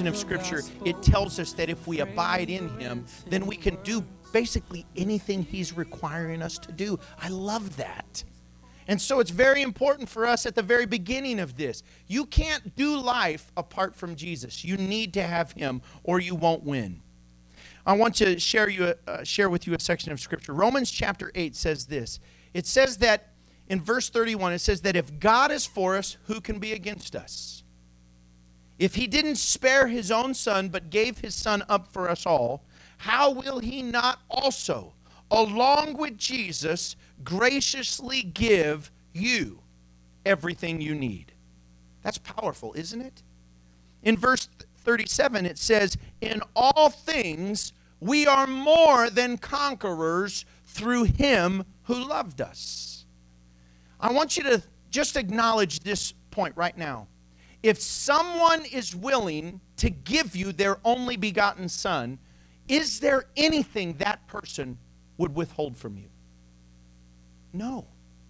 of Scripture, it tells us that if we abide in him, then we can do basically anything he's requiring us to do. I love that. And so it's very important for us at the very beginning of this. You can't do life apart from Jesus. You need to have him or you won't win. I want to share with you a section of Scripture. Romans chapter 8 says this. It says that in verse 31, it says that if God is for us, who can be against us? If he didn't spare his own son, but gave his son up for us all, how will he not also, along with Jesus, graciously give you everything you need? That's powerful, isn't it? In verse 37, it says, in all things we are more than conquerors through him who loved us. I want you to just acknowledge this point right now. If someone is willing to give you their only begotten son, is there anything that person would withhold from you? No.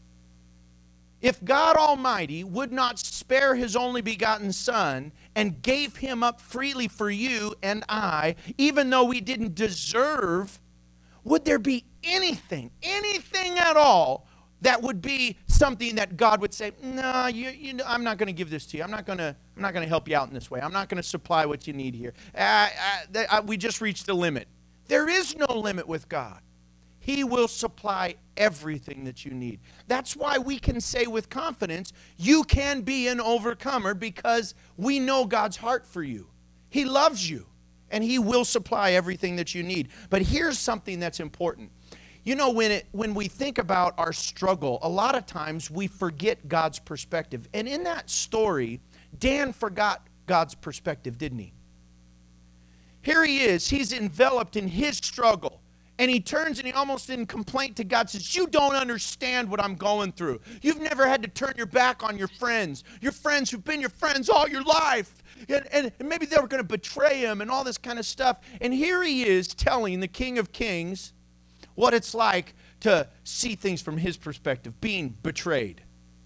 If God Almighty would not spare his only begotten son and gave him up freely for you and I, even though we didn't deserve, would there be anything at all that would be something that God would say, no, I'm not going to give this to you. I'm not going to help you out in this way. I'm not going to supply what you need here. We just reached the limit. There is no limit with God. He will supply everything that you need. That's why we can say with confidence, you can be an overcomer, because we know God's heart for you. He loves you, and he will supply everything that you need. But here's something that's important. You know, when we think about our struggle, a lot of times we forget God's perspective. And in that story, Dan forgot God's perspective, didn't he? Here he is. He's enveloped in his struggle. And he turns and he almost in complaint to God says, you don't understand what I'm going through. You've never had to turn your back on your friends who've been your friends all your life. And maybe they were going to betray him and all this kind of stuff. And here he is telling the King of Kings what it's like to see things from his perspective, being betrayed,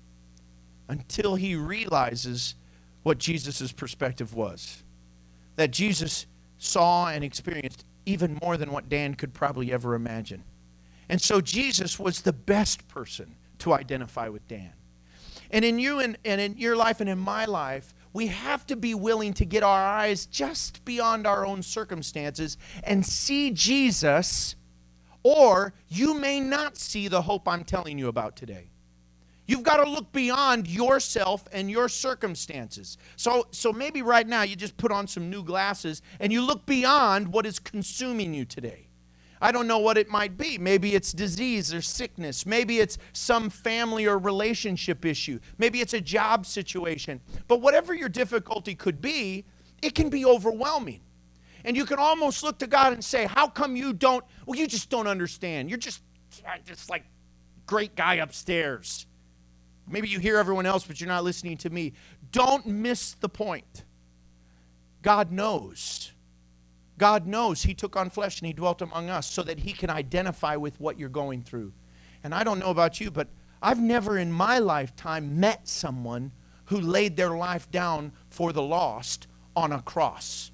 until he realizes what Jesus' perspective was. That Jesus saw and experienced even more than what Dan could probably ever imagine. And so Jesus was the best person to identify with Dan. And in you and in your life and in my life, we have to be willing to get our eyes just beyond our own circumstances and see Jesus, or you may not see the hope I'm telling you about today. You've got to look beyond yourself and your circumstances. So maybe right now you just put on some new glasses and you look beyond what is consuming you today. I don't know what it might be. Maybe it's disease or sickness. Maybe it's some family or relationship issue. Maybe it's a job situation. But whatever your difficulty could be, it can be overwhelming. And you can almost look to God and say, how come you don't, well, you just don't understand. You're just like great guy upstairs. Maybe you hear everyone else, but you're not listening to me. Don't miss the point. God knows. God knows he took on flesh and he dwelt among us so that he can identify with what you're going through. And I don't know about you, but I've never in my lifetime met someone who laid their life down for the lost on a cross.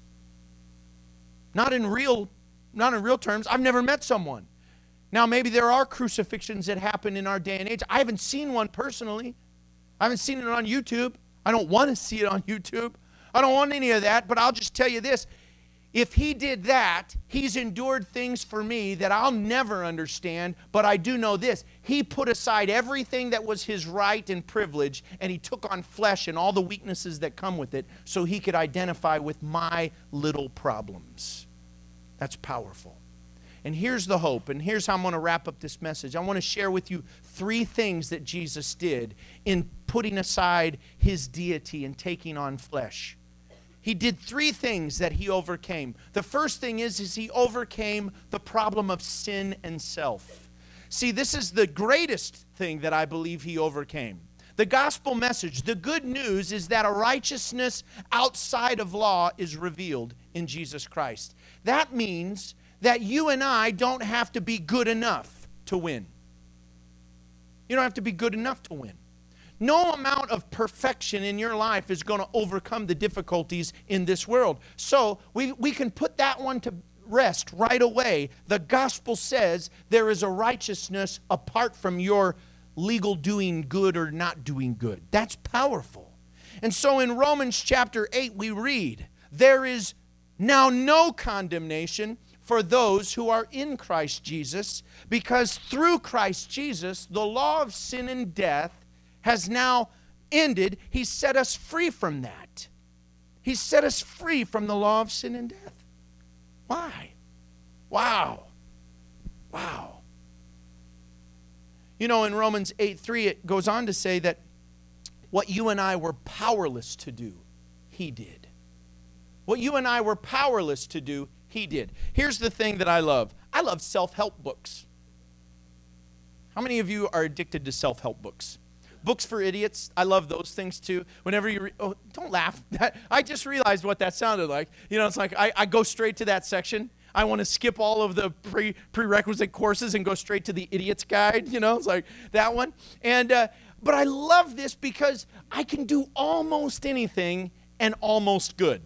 Not in real terms. I've never met someone. Now, maybe there are crucifixions that happen in our day and age. I haven't seen one personally. I haven't seen it on YouTube. I don't want to see it on YouTube. I don't want any of that, but I'll just tell you this. If he did that, he's endured things for me that I'll never understand, but I do know this. He put aside everything that was his right and privilege, and he took on flesh and all the weaknesses that come with it so he could identify with my little problems. That's powerful. And here's the hope, and here's how I'm going to wrap up this message. I want to share with you 3 things that Jesus did in putting aside his deity and taking on flesh. He did 3 things that he overcame. The first thing is he overcame the problem of sin and self. See, this is the greatest thing that I believe he overcame. The gospel message, the good news is that a righteousness outside of law is revealed in Jesus Christ. That means that you and I don't have to be good enough to win. You don't have to be good enough to win. No amount of perfection in your life is going to overcome the difficulties in this world. So we can put that one to rest right away. The gospel says there is a righteousness apart from your legal doing good or not doing good. That's powerful. And so in Romans chapter 8 we read, there is now no condemnation for those who are in Christ Jesus, because through Christ Jesus the law of sin and death has now ended. He set us free from that. He set us free from the law of sin and death. Why? Wow. Wow. You know, in Romans 8:3, it goes on to say that what you and I were powerless to do, He did. What you and I were powerless to do, He did. Here's the thing that I love. I love self-help books. How many of you are addicted to self-help books? Books for idiots, I love those things too. Whenever you oh, don't laugh. I just realized what that sounded like. You know, it's like I go straight to that section. I want to skip all of the prerequisite courses and go straight to the idiot's guide. You know, it's like that one. And but I love this because I can do almost anything and almost good.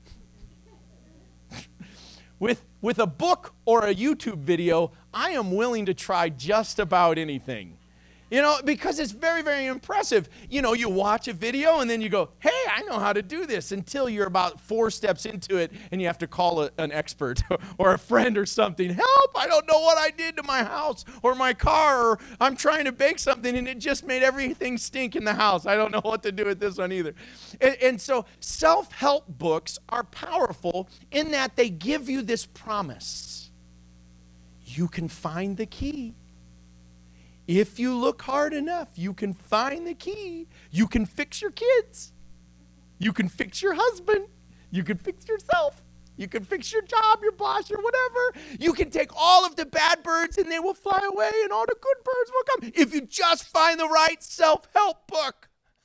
With a book or a YouTube video, I am willing to try just about anything. You know, because it's very, very impressive. You know, you watch a video and then you go, hey, I know how to do this, until you're about 4 steps into it and you have to call an expert or a friend or something. Help, I don't know what I did to my house or my car, or I'm trying to bake something and it just made everything stink in the house. I don't know what to do with this one either. And so self-help books are powerful in that they give you this promise. You can find the key. If you look hard enough, you can find the key. You can fix your kids. You can fix your husband. You can fix yourself. You can fix your job, your boss, your whatever. You can take all of the bad birds and they will fly away and all the good birds will come. If you just find the right self-help book.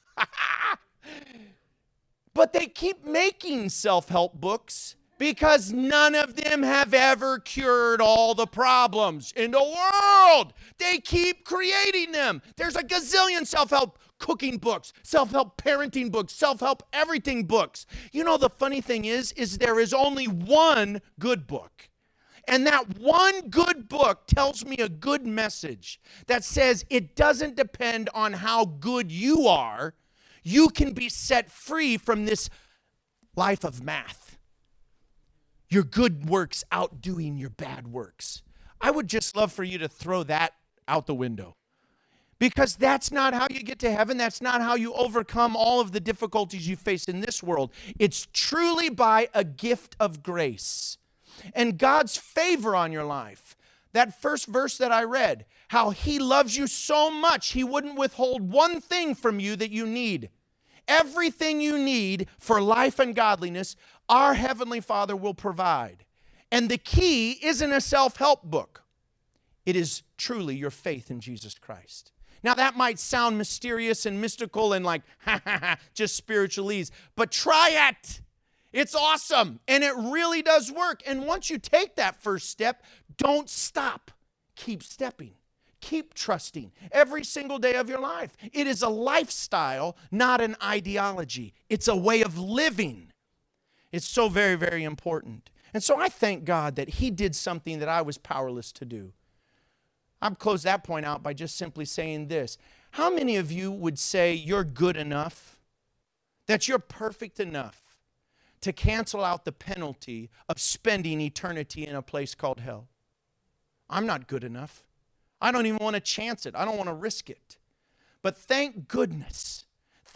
But they keep making self-help books because none of them have ever cured all the problems in the world. They keep creating them. There's a gazillion self-help cooking books, self-help parenting books, self-help everything books. You know, the funny thing is there is only one good book. And that one good book tells me a good message that says it doesn't depend on how good you are. You can be set free from this life of math. Your good works outdoing your bad works. I would just love for you to throw that out the window. Because that's not how you get to heaven. That's not how you overcome all of the difficulties you face in this world. It's truly by a gift of grace and God's favor on your life. That first verse that I read, how He loves you so much, He wouldn't withhold one thing from you that you need. Everything you need for life and godliness, our Heavenly Father will provide. And the key isn't a self-help book. It is truly your faith in Jesus Christ. Now that might sound mysterious and mystical and like, just spiritualese, but try it. It's awesome, and it really does work. And once you take that first step, don't stop. Keep stepping. Keep trusting every single day of your life. It is a lifestyle, not an ideology. It's a way of living. It's so very, very important. And so I thank God that He did something that I was powerless to do. I'll close that point out by just simply saying this. How many of you would say you're good enough, that you're perfect enough to cancel out the penalty of spending eternity in a place called hell? I'm not good enough. I don't even want to chance it. I don't want to risk it. But thank goodness,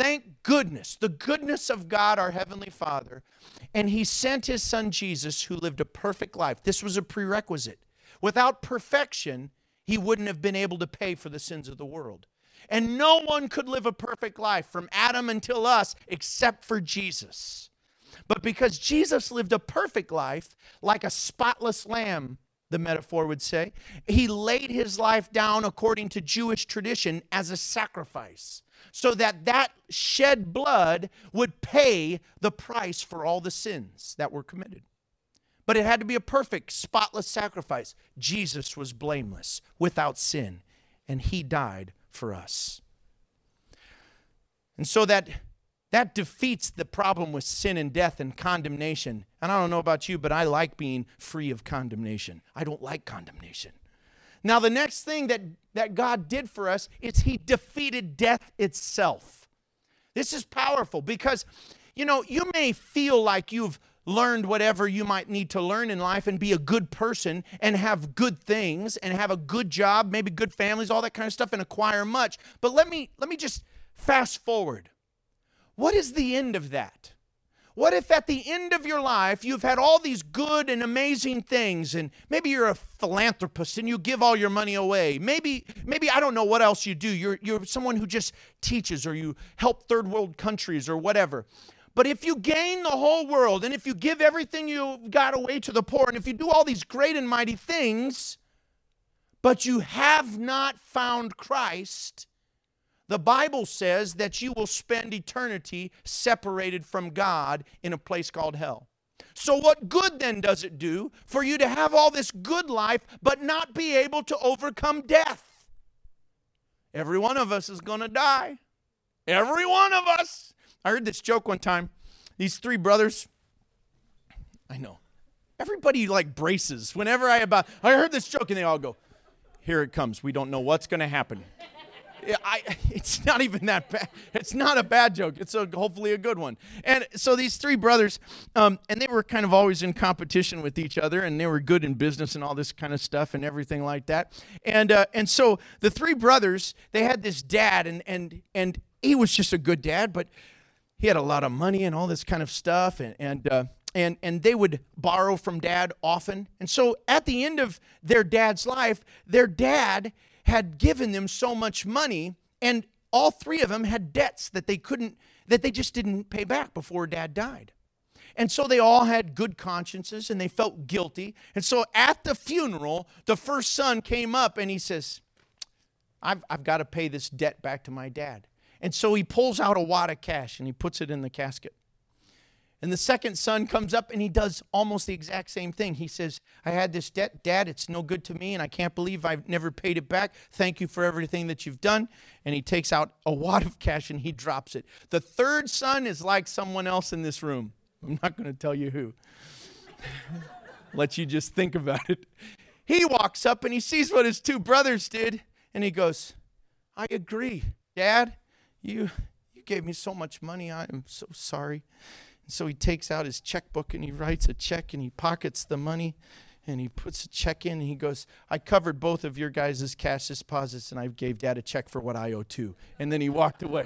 the goodness of God, our Heavenly Father, and He sent His Son Jesus, who lived a perfect life. This was a prerequisite. Without perfection, He wouldn't have been able to pay for the sins of the world. And no one could live a perfect life from Adam until us except for Jesus. But because Jesus lived a perfect life, like a spotless lamb, the metaphor would say, He laid His life down according to Jewish tradition as a sacrifice, so that that shed blood would pay the price for all the sins that were committed. But it had to be a perfect, spotless sacrifice. Jesus was blameless, without sin, and He died for us. And so that defeats the problem with sin and death and condemnation. And I don't know about you, but I like being free of condemnation. I don't like condemnation. Now, the next thing that God did for us is he defeated death itself. This is powerful because, you may feel like you've learned whatever you might need to learn in life and be a good person and have good things and have a good job, maybe good families, all that kind of stuff, and acquire much. But let me just fast forward. What is the end of that? What if at the end of your life you've had all these good and amazing things, and maybe you're a philanthropist and you give all your money away. Maybe I don't know what else you do. You're someone who just teaches, or you help third world countries or whatever. But if you gain the whole world, and if you give everything you've got away to the poor, and if you do all these great and mighty things, but you have not found Christ, the Bible says that you will spend eternity separated from God in a place called hell. So what good then does it do for you to have all this good life but not be able to overcome death? Every one of us is going to die. Every one of us. I heard this joke one time. These three brothers, I know. Everybody braces whenever I heard this joke, and they all go, "Here it comes. We don't know what's going to happen." It's not even that bad. It's not a bad joke. It's hopefully a good one. And so these three brothers, and they were kind of always in competition with each other, and they were good in business and all this kind of stuff and everything like that. And so the three brothers, they had this dad, and he was just a good dad, but he had a lot of money and all this kind of stuff, and they would borrow from dad often. And so at the end of their dad's life, their dad had given them so much money, and all three of them had debts that they just didn't pay back before dad died. And so they all had good consciences, and they felt guilty. And so at the funeral, the first son came up and he says, I've got to pay this debt back to my dad. And so he pulls out a wad of cash and he puts it in the casket. And the second son comes up and he does almost the exact same thing. He says, I had this debt, Dad, it's no good to me, and I can't believe I've never paid it back. Thank you for everything that you've done. And he takes out a wad of cash and he drops it. The third son is like someone else in this room. I'm not going to tell you who. Let you just think about it. He walks up and he sees what his two brothers did, and he goes, I agree, Dad. You gave me so much money. I am so sorry. So he takes out his checkbook and he writes a check and he pockets the money and he puts a check in and he goes, I covered both of your guys' cash deposits and I gave Dad a check for what I owe too. And then he walked away.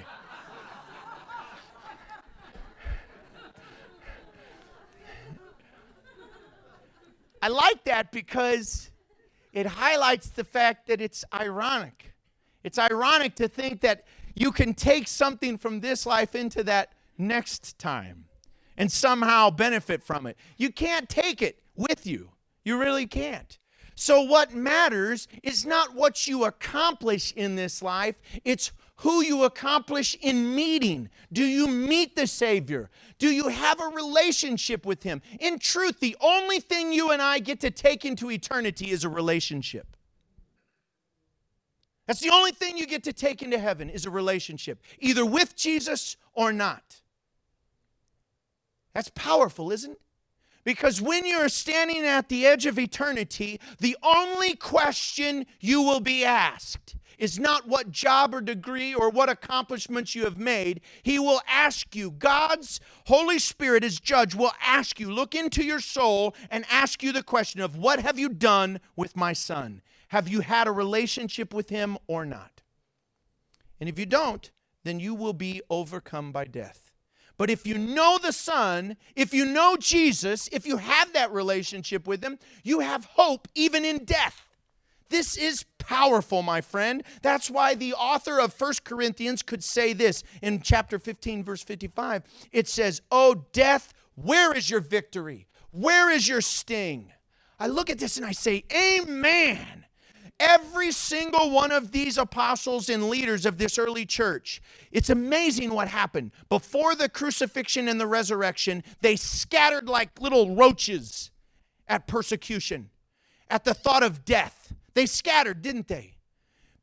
I like that because it highlights the fact that it's ironic. It's ironic to think that you can take something from this life into that next time and somehow benefit from it. You can't take it with you. You really can't. So what matters is not what you accomplish in this life, it's who you accomplish in meeting. Do you meet the Savior? Do you have a relationship with Him? In truth, the only thing you and I get to take into eternity is a relationship. That's the only thing you get to take into heaven is a relationship, either with Jesus or not. That's powerful, isn't it? Because when you're standing at the edge of eternity, the only question you will be asked is not what job or degree or what accomplishments you have made. He will ask you, God's Holy Spirit as judge will ask you, look into your soul and ask you the question of, what have you done with my son? Have you had a relationship with him or not? And if you don't, then you will be overcome by death. But if you know the Son, if you know Jesus, if you have that relationship with Him, you have hope even in death. This is powerful, my friend. That's why the author of 1 Corinthians could say this in chapter 15, verse 55. It says, "O death, where is your victory? Where is your sting?" I look at this and I say, amen. Every single one of these apostles and leaders of this early church, it's amazing what happened. Before the crucifixion and the resurrection, they scattered like little roaches at persecution, at the thought of death. They scattered, didn't they?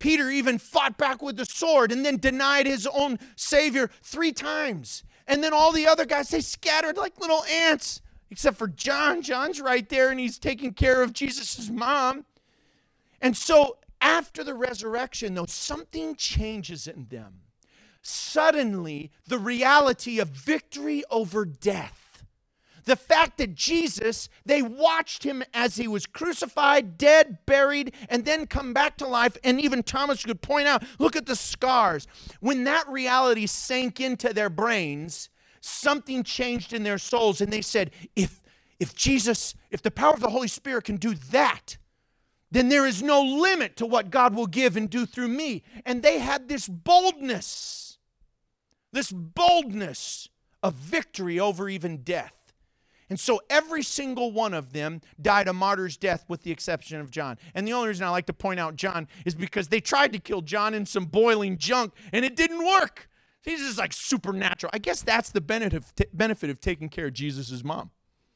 Peter even fought back with the sword and then denied his own Savior 3 times. And then all the other guys, they scattered like little ants, except for John. John's right there, and he's taking care of Jesus' mom. And so after the resurrection, though, something changes in them. Suddenly, the reality of victory over death, the fact that Jesus, they watched him as he was crucified, dead, buried, and then come back to life. And even Thomas could point out, look at the scars. When that reality sank into their brains, something changed in their souls. And they said, if the power of the Holy Spirit can do that, then there is no limit to what God will give and do through me. And they had this boldness of victory over even death. And so every single one of them died a martyr's death with the exception of John. And the only reason I like to point out John is because they tried to kill John in some boiling junk and it didn't work. He's just like supernatural. I guess that's the benefit of taking care of Jesus' mom.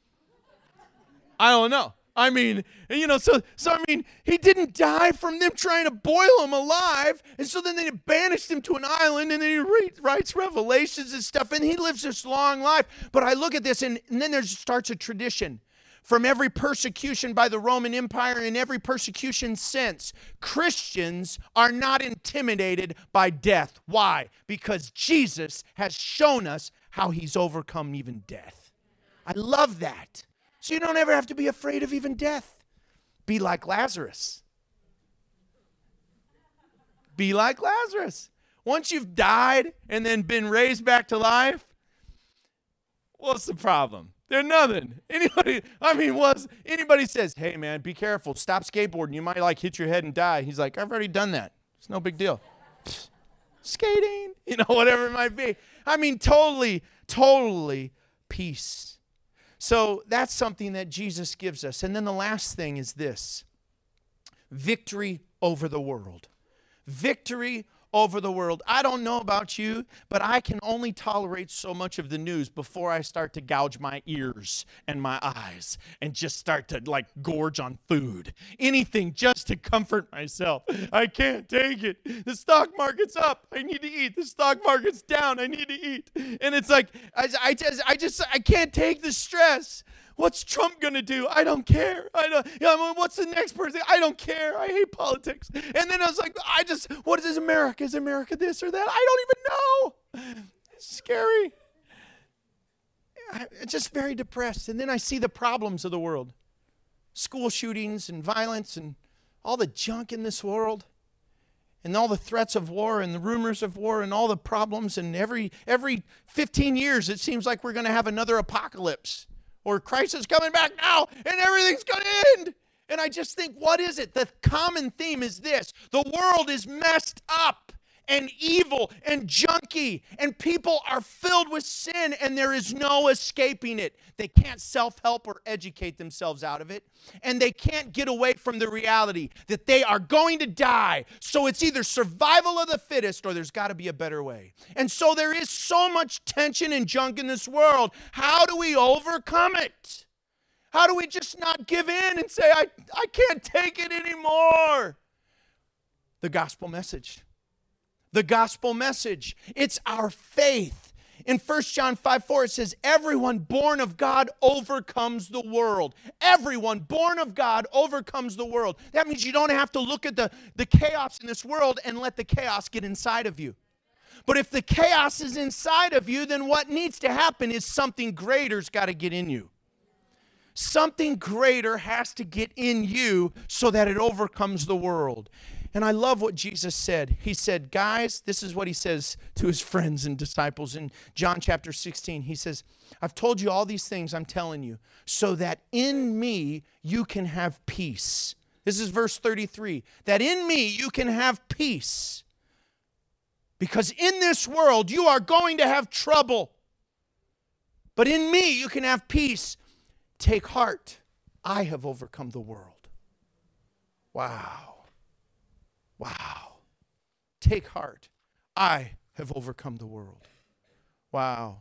I don't know. I mean, so I mean, he didn't die from them trying to boil him alive. And so then they banished him to an island, and then he writes Revelations and stuff, and he lives this long life. But I look at this, and then there starts a tradition. From every persecution by the Roman Empire and every persecution since, Christians are not intimidated by death. Why? Because Jesus has shown us how he's overcome even death. I love that. So you don't ever have to be afraid of even death. Be like Lazarus. Be like Lazarus. Once you've died and then been raised back to life, what's the problem? There's nothing. Anybody says, hey man, be careful, stop skateboarding. You might hit your head and die. He's like, I've already done that. It's no big deal. Skating, whatever it might be. I mean, totally peace. So that's something that Jesus gives us. And then the last thing is this: victory over the world. Victory over the world. I don't know about you, but I can only tolerate so much of the news before I start to gouge my ears and my eyes and just start to gorge on food. Anything just to comfort myself. I can't take it. The stock market's up. I need to eat. The stock market's down. I need to eat. And it's like, I can't take the stress. What's Trump going to do? I don't care. What's the next person? I don't care. I hate politics. And then I was like, what is America? Is America this or that? I don't even know. It's scary. I'm just very depressed. And then I see the problems of the world. School shootings and violence and all the junk in this world. And all the threats of war and the rumors of war and all the problems. And every 15 years, it seems like we're going to have another apocalypse. Or Christ is coming back now, and everything's going to end. And I just think, what is it? The common theme is this: the world is messed up and evil and junky, and people are filled with sin, and there is no escaping it. They can't self-help or educate themselves out of it, and they can't get away from the reality that they are going to die. So it's either survival of the fittest or there's got to be a better way. And so there is so much tension and junk in this world. How do we overcome it? How do we just not give in and say, I can't take it anymore? The gospel message. The gospel message. It's our faith. In 1 John 5:4, it says, everyone born of God overcomes the world. Everyone born of God overcomes the world. That means you don't have to look at the chaos in this world and let the chaos get inside of you. But if the chaos is inside of you, then what needs to happen is something greater's got to get in you. Something greater has to get in you so that it overcomes the world. And I love what Jesus said. He said, guys, this is what he says to his friends and disciples in John chapter 16. He says, I've told you all these things I'm telling you so that in me you can have peace. This is verse 33. That in me you can have peace. Because in this world you are going to have trouble. But in me you can have peace. Take heart. I have overcome the world. Wow. Wow. Take heart. I have overcome the world. Wow.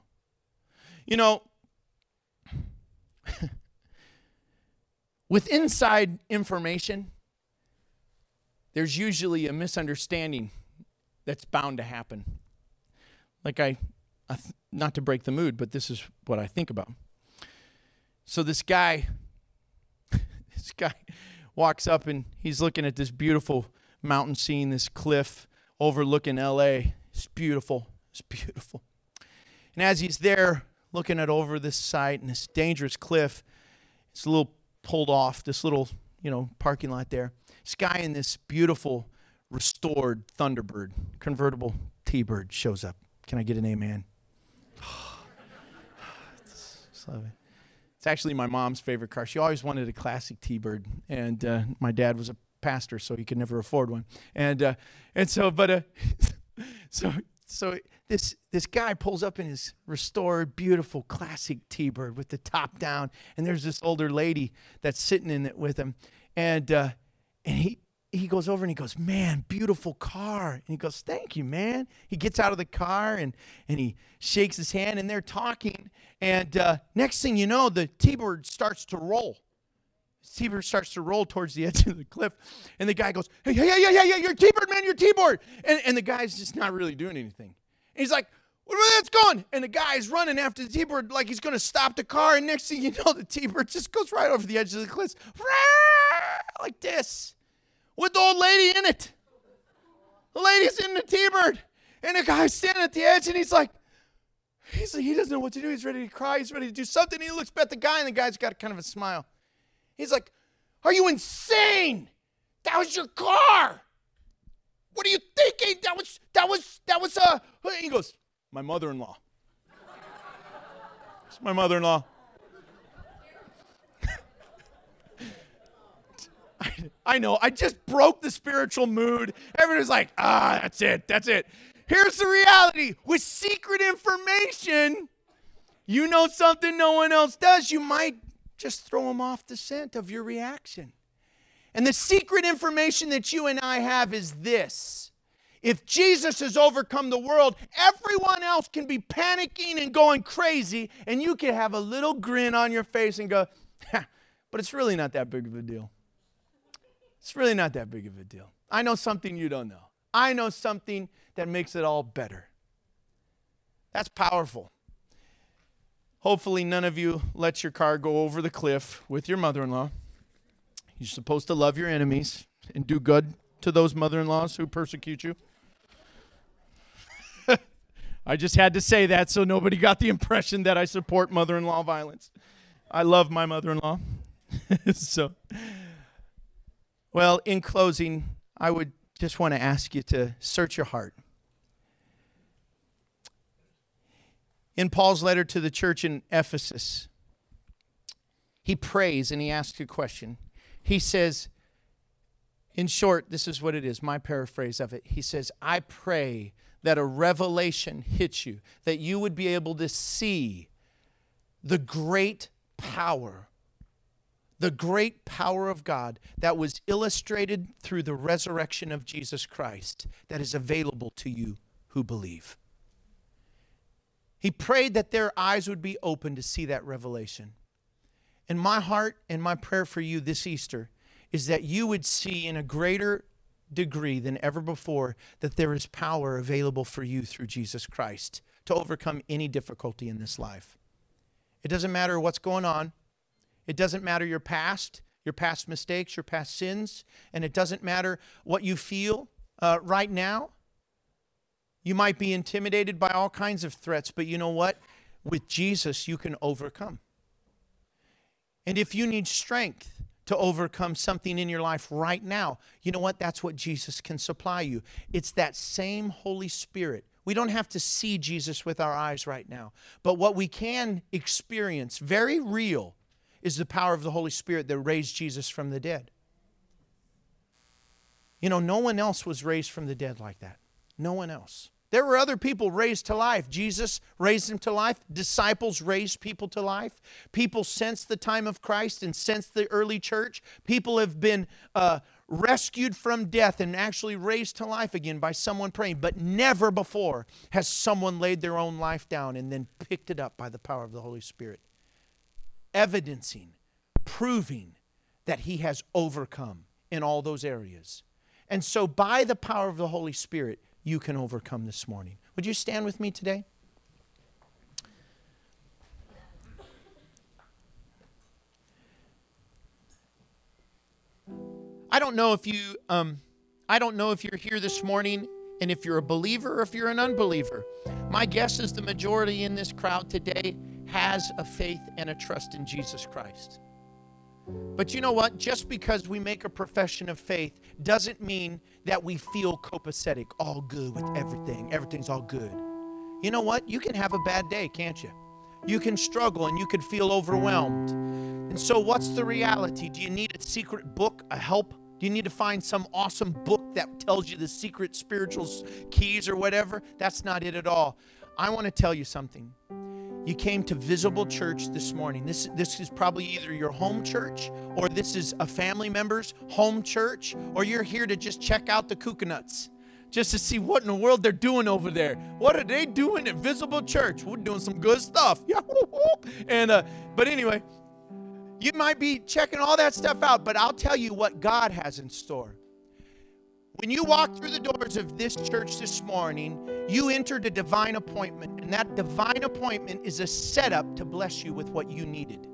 With inside information, there's usually a misunderstanding that's bound to happen. Like not to break the mood, but this is what I think about. So this guy walks up and he's looking at this beautiful mountain scene, this cliff overlooking LA. It's beautiful. It's beautiful. And as he's there looking at over this site and this dangerous cliff, it's a little pulled off, this little, parking lot there. This guy in this beautiful restored Thunderbird, convertible T-Bird shows up. Can I get an amen? It's actually my mom's favorite car. She always wanted a classic T-Bird, and my dad was a pastor, so he could never afford one. So this guy pulls up in his restored, beautiful, classic T-Bird with the top down, and there's this older lady that's sitting in it with him, and he goes over and he goes, "Man, beautiful car." And he goes, "Thank you, man." He gets out of the car and he shakes his hand, and they're talking, and next thing you know, the T-Bird starts to roll. T-Bird starts to roll towards the edge of the cliff, and the guy goes, "Hey, you're T-Bird, man, you're T-Bird." And the guy's just not really doing anything. And he's like, "Where that's going?" And the guy's running after the T-Bird like he's going to stop the car, and next thing you know, the T-Bird just goes right over the edge of the cliff, like this, with the old lady in it. The lady's in the T-Bird, and the guy's standing at the edge, and he doesn't know what to do. He's ready to cry. He's ready to do something. He looks at the guy, and the guy's got kind of a smile. He's like, "Are you insane? That was your car. What are you thinking? That was he goes, "My mother-in-law." It's my mother-in-law. I know, I just broke the spiritual mood. Everybody's like, that's it. Here's the reality. With secret information, you know something no one else does. You might just throw them off the scent of your reaction. And the secret information that you and I have is this. If Jesus has overcome the world, everyone else can be panicking and going crazy, and you can have a little grin on your face and go, but it's really not that big of a deal. It's really not that big of a deal. I know something you don't know. I know something that makes it all better. That's powerful. Hopefully none of you let your car go over the cliff with your mother-in-law. You're supposed to love your enemies and do good to those mother-in-laws who persecute you. I just had to say that so nobody got the impression that I support mother-in-law violence. I love my mother-in-law. Well, in closing, I would just want to ask you to search your heart. In Paul's letter to the church in Ephesus, he prays and he asks a question. He says, in short, this is what it is, my paraphrase of it. He says, "I pray that a revelation hits you, that you would be able to see the great power of God that was illustrated through the resurrection of Jesus Christ that is available to you who believe." He prayed that their eyes would be open to see that revelation. And my heart and my prayer for you this Easter is that you would see in a greater degree than ever before that there is power available for you through Jesus Christ to overcome any difficulty in this life. It doesn't matter what's going on. It doesn't matter your past mistakes, your past sins, and it doesn't matter what you feel right now. You might be intimidated by all kinds of threats, but you know what? With Jesus, you can overcome. And if you need strength to overcome something in your life right now, you know what? That's what Jesus can supply you. It's that same Holy Spirit. We don't have to see Jesus with our eyes right now, but what we can experience, very real, is the power of the Holy Spirit that raised Jesus from the dead. You know, no one else was raised from the dead like that. No one else. There were other people raised to life. Jesus raised them to life. Disciples raised people to life. People since the time of Christ and since the early church, people have been rescued from death and actually raised to life again by someone praying. But never before has someone laid their own life down and then picked it up by the power of the Holy Spirit, proving that he has overcome in all those areas. And so by the power of the Holy Spirit, you can overcome this morning. Would you stand with me today? I don't know if you're here this morning and if you're a believer or if you're an unbeliever. My guess is the majority in this crowd today has a faith and a trust in Jesus Christ. But you know what? Just because we make a profession of faith doesn't mean that we feel copacetic, all good with everything. Everything's all good. You know what? You can have a bad day, can't you? You can struggle and you can feel overwhelmed. And so what's the reality? Do you need a secret book, a help? Do you need to find some awesome book that tells you the secret spiritual keys or whatever? That's not it at all. I want to tell you something. You came to Visible Church this morning. This is probably either your home church or this is a family member's home church, or you're here to just check out the Kukanuts, just to see what in the world they're doing over there. What are they doing at Visible Church? We're doing some good stuff. Yeah, but anyway, you might be checking all that stuff out, but I'll tell you what God has in store. When you walk through the doors of this church this morning, you entered a divine appointment, and that divine appointment is a setup to bless you with what you needed.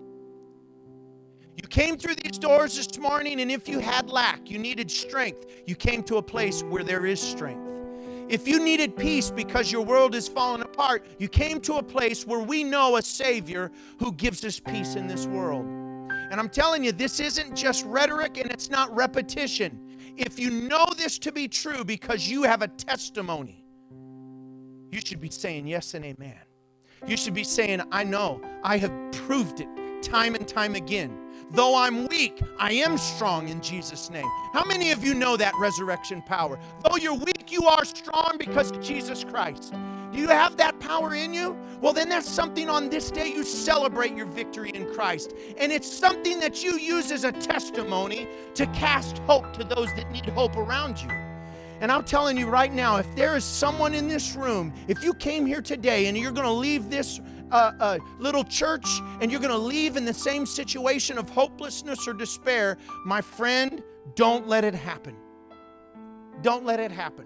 You came through these doors this morning, and if you had lack, you needed strength, you came to a place where there is strength. If you needed peace because your world is falling apart, you came to a place where we know a Savior who gives us peace in this world. And I'm telling you, this isn't just rhetoric and it's not repetition. If you know this to be true because you have a testimony, you should be saying yes and amen. You should be saying, I know, I have proved it time and time again. Though I'm weak, I am strong in Jesus' name. How many of you know that resurrection power? Though you're weak, you are strong because of Jesus Christ. Do you have that power in you? Well, then that's something on this day you celebrate your victory in Christ. And it's something that you use as a testimony to cast hope to those that need hope around you. And I'm telling you right now, if there is someone in this room, if you came here today and you're going to leave this little church and you're going to leave in the same situation of hopelessness or despair, my friend, don't let it happen. Don't let it happen.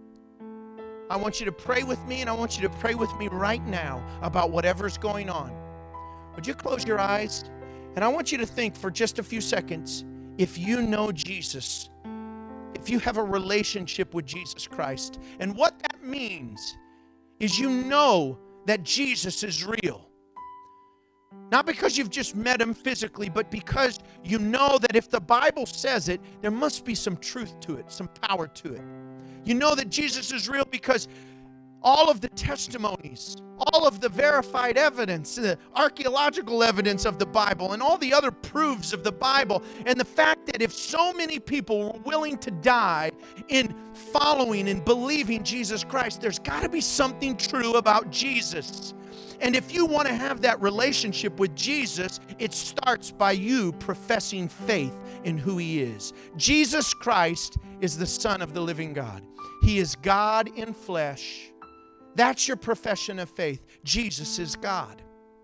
I want you to pray with me, and I want you to pray with me right now about whatever's going on. Would you close your eyes? And I want you to think for just a few seconds, if you know Jesus, if you have a relationship with Jesus Christ. And what that means is you know that Jesus is real. Not because you've just met him physically, but because you know that if the Bible says it, there must be some truth to it, some power to it. You know that Jesus is real because all of the testimonies, all of the verified evidence, the archaeological evidence of the Bible, and all the other proofs of the Bible, and the fact that if so many people were willing to die in following and believing Jesus Christ, there's got to be something true about Jesus. And if you want to have that relationship with Jesus, it starts by you professing faith in who he is. Jesus Christ is the Son of the living God. He is God in flesh. That's your profession of faith. Jesus is God.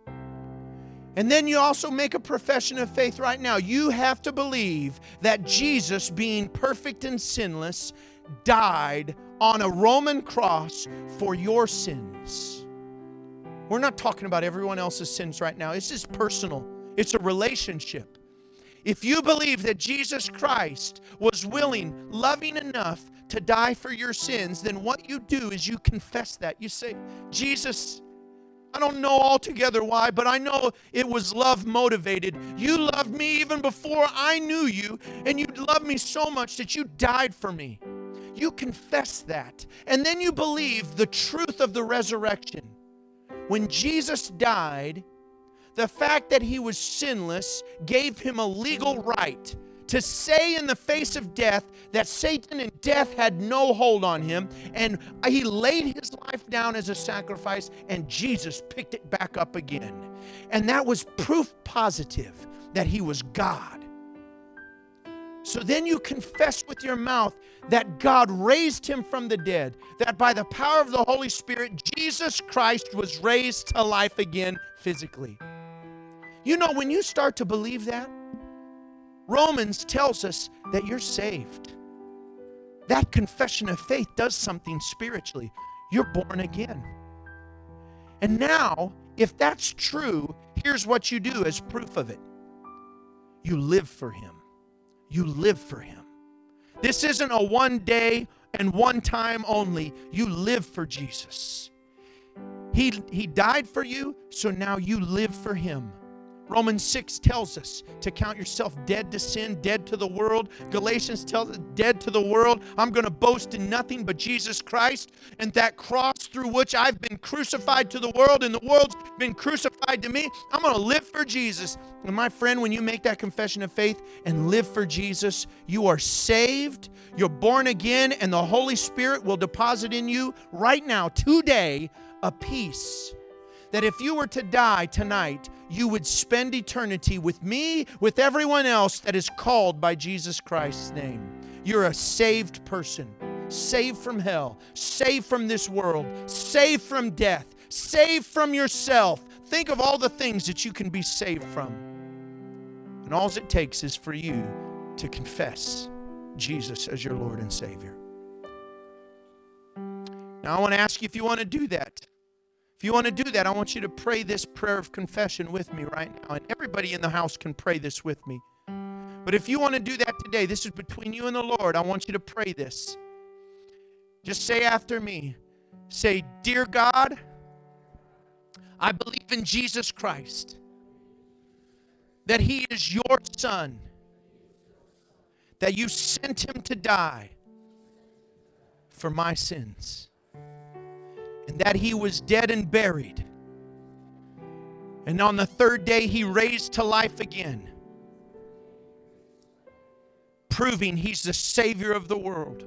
And then you also make a profession of faith right now. You have to believe that Jesus, being perfect and sinless, died on a Roman cross for your sins. We're not talking about everyone else's sins right now. It's just personal. It's a relationship. If you believe that Jesus Christ was willing, loving enough to die for your sins, then what you do is you confess that. You say, Jesus, I don't know altogether why, but I know it was love motivated. You loved me even before I knew you, and you loved me so much that you died for me. You confess that. And then you believe the truth of the resurrection. When Jesus died, the fact that he was sinless gave him a legal right to say in the face of death that Satan and death had no hold on him, and he laid his life down as a sacrifice, and Jesus picked it back up again. And that was proof positive that he was God. So then you confess with your mouth that God raised him from the dead, that by the power of the Holy Spirit, Jesus Christ was raised to life again physically. You know, when you start to believe that, Romans tells us that you're saved. that confession of faith does something spiritually. You're born again. And now, if that's true, here's what you do as proof of it. You live for Him. You live for Him. This isn't a one day and one time only. You live for Jesus. He died for you, so now you live for Him. Romans 6 tells us to count yourself dead to sin, dead to the world. Galatians tells us dead to the world. I'm going to boast in nothing but Jesus Christ and that cross through which I've been crucified to the world and the world's been crucified to me. I'm going to live for Jesus. And my friend, when you make that confession of faith and live for Jesus, you are saved, you're born again, and the Holy Spirit will deposit in you right now, today, a peace that if you were to die tonight, you would spend eternity with me, with everyone else that is called by Jesus Christ's name. You're a saved person, saved from hell, saved from this world, saved from death, saved from yourself. Think of all the things that you can be saved from. And all it takes is for you to confess Jesus as your Lord and Savior. Now I want to ask you if you want to do that. If you want to do that, I want you to pray this prayer of confession with me right now. And everybody in the house can pray this with me. But if you want to do that today, this is between you and the Lord. I want you to pray this. Just say after me. Say, "Dear God, I believe in Jesus Christ, that He is your Son, that you sent Him to die for my sins, and that He was dead and buried, and on the third day He raised to life again, proving He's the Savior of the world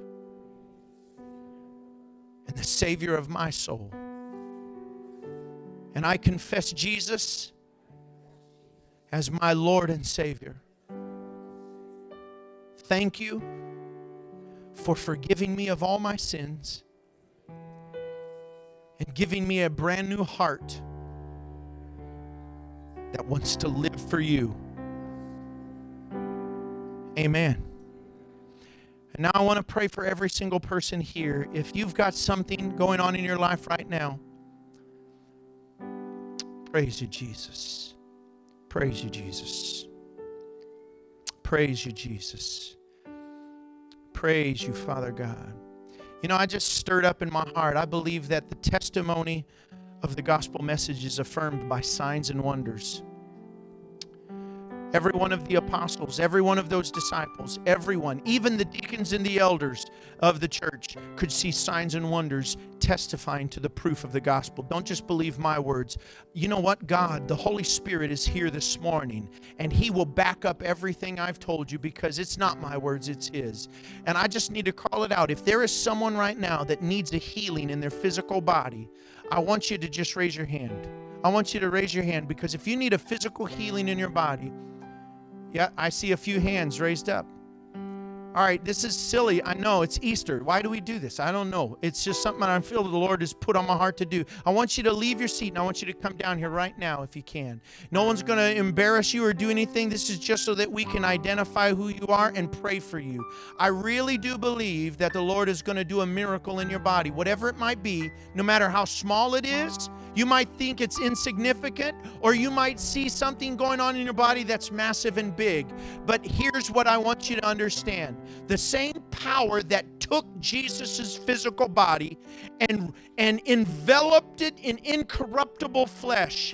and the Savior of my soul. And I confess Jesus as my Lord and Savior. Thank you for forgiving me of all my sins and giving me a brand new heart that wants to live for you. Amen. And now I want to pray for every single person here. If you've got something going on in your life right now, praise you, Jesus. Praise you, Jesus. Praise you, Jesus. Praise you, Father God. You know, I just stirred up in my heart. I believe that the testimony of the gospel message is affirmed by signs and wonders. Every one of the apostles, every one of those disciples, everyone, even the deacons and the elders of the church could see signs and wonders testifying to the proof of the gospel. Don't just believe my words. You know what? God, the Holy Spirit is here this morning, and He will back up everything I've told you because it's not my words, it's His. And I just need to call it out. If there is someone right now that needs a healing in their physical body, I want you to just raise your hand. I want you to raise your hand because if you need a physical healing in your body, yeah, I see a few hands raised up. All right, this is silly. I know it's Easter. Why do we do this? I don't know. It's just something I feel the Lord has put on my heart to do. I want you to leave your seat, and I want you to come down here right now if you can. No one's going to embarrass you or do anything. This is just so that we can identify who you are and pray for you. I really do believe that the Lord is going to do a miracle in your body, whatever it might be, no matter how small it is. You might think it's insignificant, or you might see something going on in your body that's massive and big. But here's what I want you to understand. The same power that took Jesus' physical body and enveloped it in incorruptible flesh,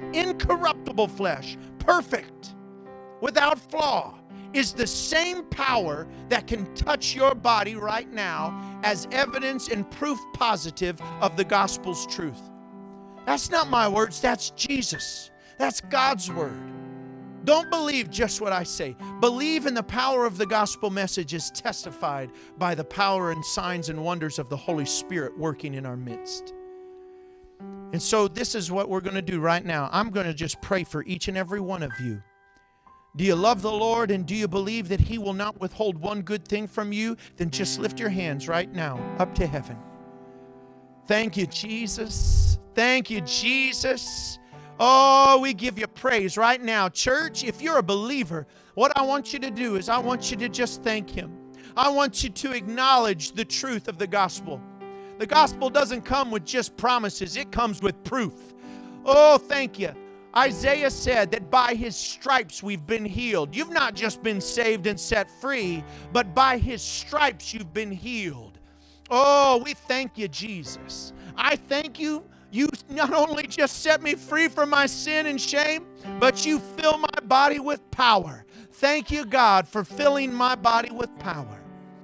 perfect, without flaw, is the same power that can touch your body right now as evidence and proof positive of the gospel's truth. That's not my words, that's Jesus. That's God's word. Don't believe just what I say. Believe in the power of the gospel message as testified by the power and signs and wonders of the Holy Spirit working in our midst. And so this is what we're going to do right now. I'm going to just pray for each and every one of you. Do you love the Lord and do you believe that He will not withhold one good thing from you? Then just lift your hands right now up to heaven. Thank you, Jesus. Thank you, Jesus. Oh, we give you praise right now. Church, if you're a believer, what I want you to do is I want you to just thank Him. I want you to acknowledge the truth of the gospel. The gospel doesn't come with just promises. It comes with proof. Oh, thank you. Isaiah said that by his stripes we've been healed. You've not just been saved and set free, but by his stripes you've been healed. Oh, we thank you, Jesus. I thank you. You not only just set me free from my sin and shame, but you fill my body with power. Thank you, God, for filling my body with power.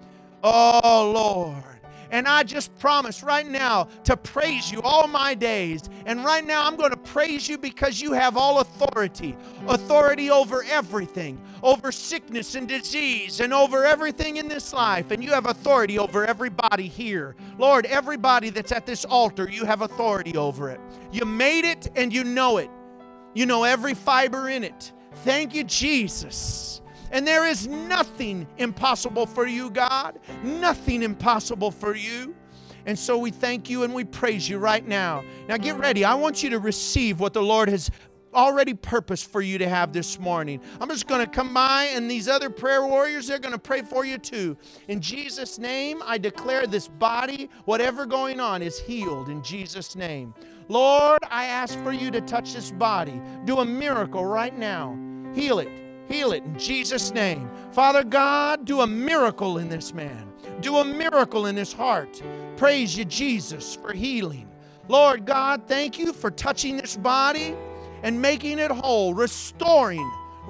Oh, Lord. And I just promise right now to praise you all my days. And right now I'm going to praise you because you have all authority. Authority over everything. Over sickness and disease and over everything in this life. And you have authority over everybody here. Lord, everybody that's at this altar, you have authority over it. You made it and you know it. You know every fiber in it. Thank you, Jesus. And there is nothing impossible for you, God. Nothing impossible for you. And so we thank you and we praise you right now. Now get ready. I want you to receive what the Lord has already purposed for you to have this morning. I'm just going to come by, and these other prayer warriors, they're going to pray for you too. In Jesus' name, I declare this body, whatever going on, is healed in Jesus' name. Lord, I ask for you to touch this body. Do a miracle right now. Heal it. Heal it in Jesus' name. Father God, do a miracle in this man. Do a miracle in his heart. Praise you, Jesus, for healing. Lord God, thank you for touching this body and making it whole, restoring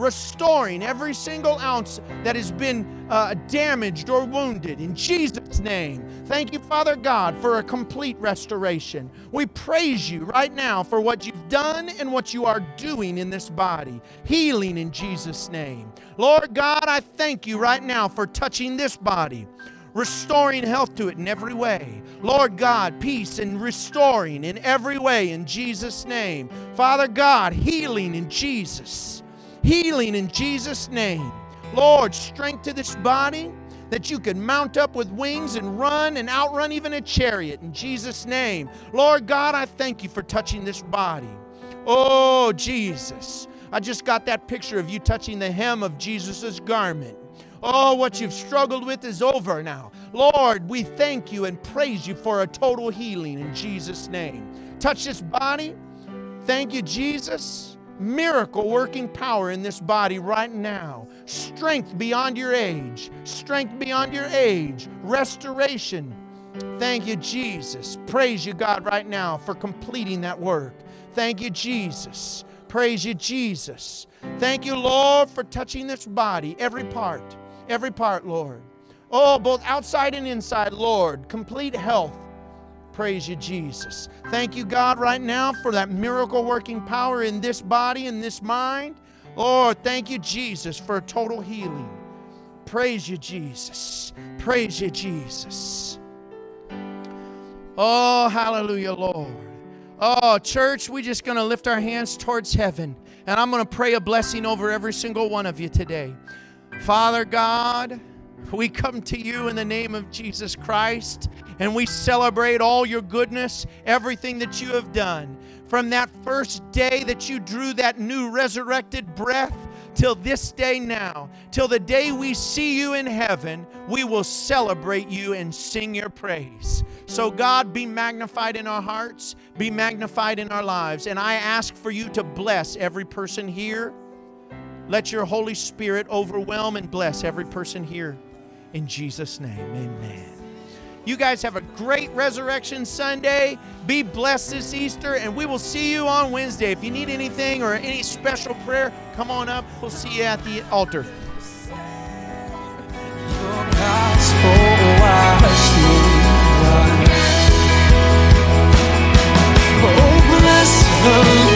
every single ounce that has been damaged or wounded. In Jesus' name, thank you, Father God, for a complete restoration. We praise you right now for what you've done and what you are doing in this body. Healing in Jesus' name. Lord God, I thank you right now for touching this body, restoring health to it in every way. Lord God, peace and restoring in every way in Jesus' name. Father God, healing in Jesus. Healing in Jesus' name. Lord, strength to this body that you can mount up with wings and run and outrun even a chariot in Jesus' name. Lord God, I thank you for touching this body. Oh, Jesus. I just got that picture of you touching the hem of Jesus' garment. Oh, what you've struggled with is over now. Lord, we thank you and praise you for a total healing in Jesus' name. Touch this body. Thank you, Jesus. Miracle working power in this body right now. Strength beyond your age. Strength beyond your age. Restoration. Thank you, Jesus. Praise you, God, right now for completing that work. Thank you, Jesus. Praise you, Jesus. Thank you, Lord, for touching this body, every part. Every part, Lord. Oh, both outside and inside, Lord. Complete health. Praise you, Jesus. Thank you, God, right now for that miracle-working power in this body, in this mind. Lord, thank you, Jesus, for total healing. Praise you, Jesus. Praise you, Jesus. Oh, hallelujah, Lord. Oh, church, we're just going to lift our hands towards heaven, and I'm going to pray a blessing over every single one of you today. Father God, we come to you in the name of Jesus Christ, and we celebrate all your goodness, everything that you have done. From that first day that you drew that new resurrected breath till this day now, till the day we see you in heaven, we will celebrate you and sing your praise. So God, be magnified in our hearts, be magnified in our lives. And I ask for you to bless every person here. Let your Holy Spirit overwhelm and bless every person here. In Jesus' name, amen. You guys have a great Resurrection Sunday. Be blessed this Easter, and we will see you on Wednesday. If you need anything or any special prayer, come on up. We'll see you at the altar. Oh, bless the